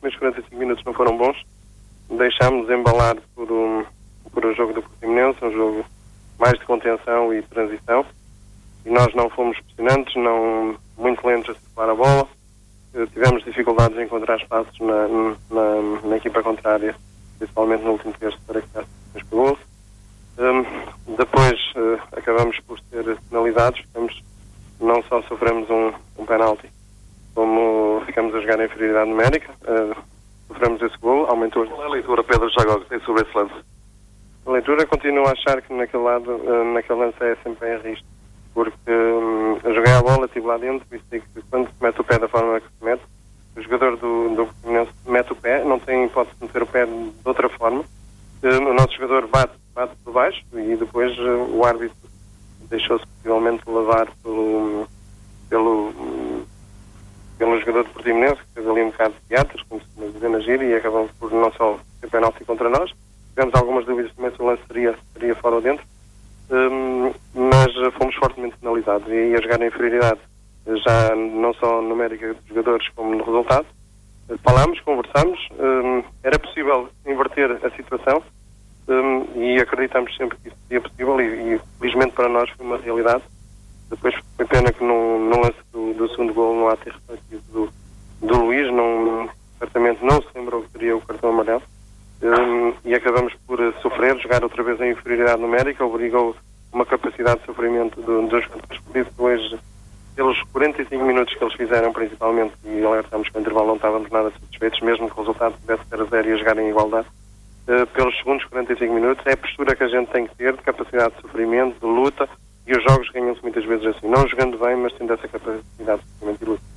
primeiros 45 minutos não foram bons. Deixámos embalar por o jogo do Portimonense, um jogo mais de contenção e transição. E nós não fomos pressionantes, não muito lentos a circular a bola. Tivemos dificuldades em encontrar espaços na equipa contrária, principalmente no último terço, para que as pegou. Depois acabamos por ser penalizados. Não só sofremos um penalti, como ficamos a jogar em inferioridade numérica. Sofremos esse gol, aumentou. Qual é a leitura, Pedro Jagó, que tem sobre esse lance? A leitura continua a achar que naquele lance é sempre em risco, porque eu joguei a bola, estive lá dentro e sei que quando se mete o pé da forma que se mete, o jogador do Portimonense mete o pé, não tem hipótese de meter o pé de outra forma. O nosso jogador bate por baixo e depois o árbitro deixou-se possivelmente levar pelo jogador do Portimonense, que fez ali um bocado de teatros, como se costuma dizer na gíria, e acabamos por não só ter penalti contra nós. Tivemos algumas dúvidas também se o lance seria fora ou dentro, mas fomos fortemente penalizados e a jogar em inferioridade, já não só numérica dos jogadores como no resultado. Falámos, conversámos, era possível inverter a situação e acreditamos sempre que isso seria possível e felizmente para nós foi uma realidade. Depois foi pena que no lance do segundo gol não há ter refletido do Luís, certamente não se lembrou que teria o cartão amarelo. E acabamos por sofrer, jogar outra vez em inferioridade numérica, obrigou uma capacidade de sofrimento dos jogadores. Por isso, hoje, pelos 45 minutos que eles fizeram, principalmente, e alertámos que no intervalo não estávamos nada satisfeitos, mesmo que o resultado tivesse ser a 0 e a jogar em igualdade, pelos segundos 45 minutos, é a postura que a gente tem que ter, de capacidade de sofrimento, de luta, e os jogos ganham-se muitas vezes assim, não jogando bem, mas tendo essa capacidade de sofrimento e luta.